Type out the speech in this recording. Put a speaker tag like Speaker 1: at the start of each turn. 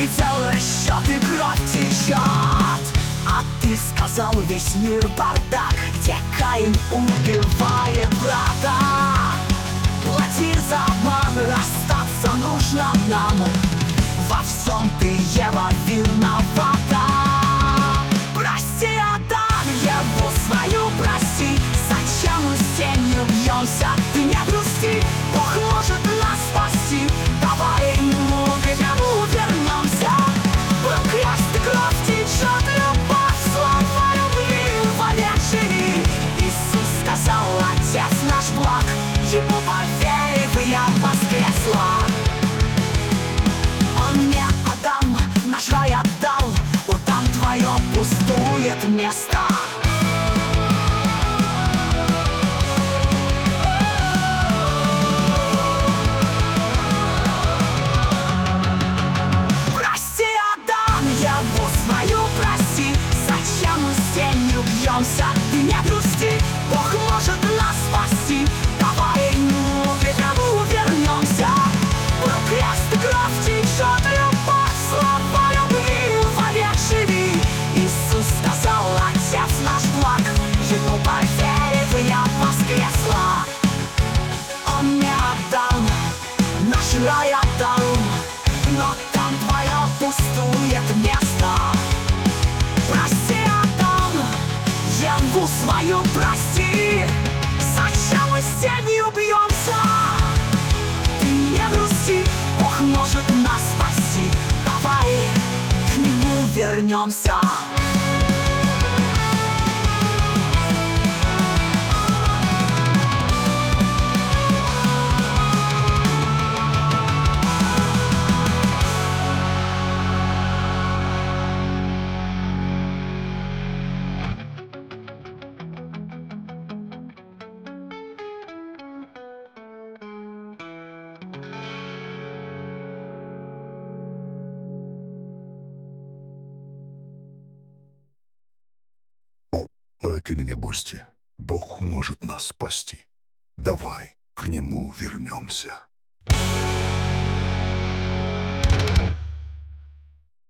Speaker 1: Предел расчет и кровь течет. А ты сказал, весь мир бардак, где Каин убивает брата. Плати за обман, расстаться нужно нам. Во всем ты, Ева, виновата. Прости, Адам, Еву свою прости. Зачем мы с тенью бьемся? Ты не грусти, Бог может нас спасти. Давай ему к нему вернемся. Был крест и кровь течет, любовь, слава любви, вовек живи. Иисус сказал, Отец наш благ, ему поверив, я воскресла. Он мне Адам, наш рай отдал, вот там твое пустует место. Прости, Адам, Еву свою прости. Зачем мы с тенью бьемся? Ты не грусти, Бог может нас спасти. Давай ему к нему вернемся. Был крест и кровь течет, любовь, слава любви, вовек живи. Иисус сказал, Отец наш благ, ему поверив, я воскресла. Он мне отдал, наш рай отдал, но там твое пустует место. Прости, Адам, Еву свою прости. Зачем мы с тенью бьемся? Ты не грусти, Бог может нас спасти. Давай к нему вернемся.
Speaker 2: Ты не грусти, Бог может нас спасти. Давай к нему вернемся.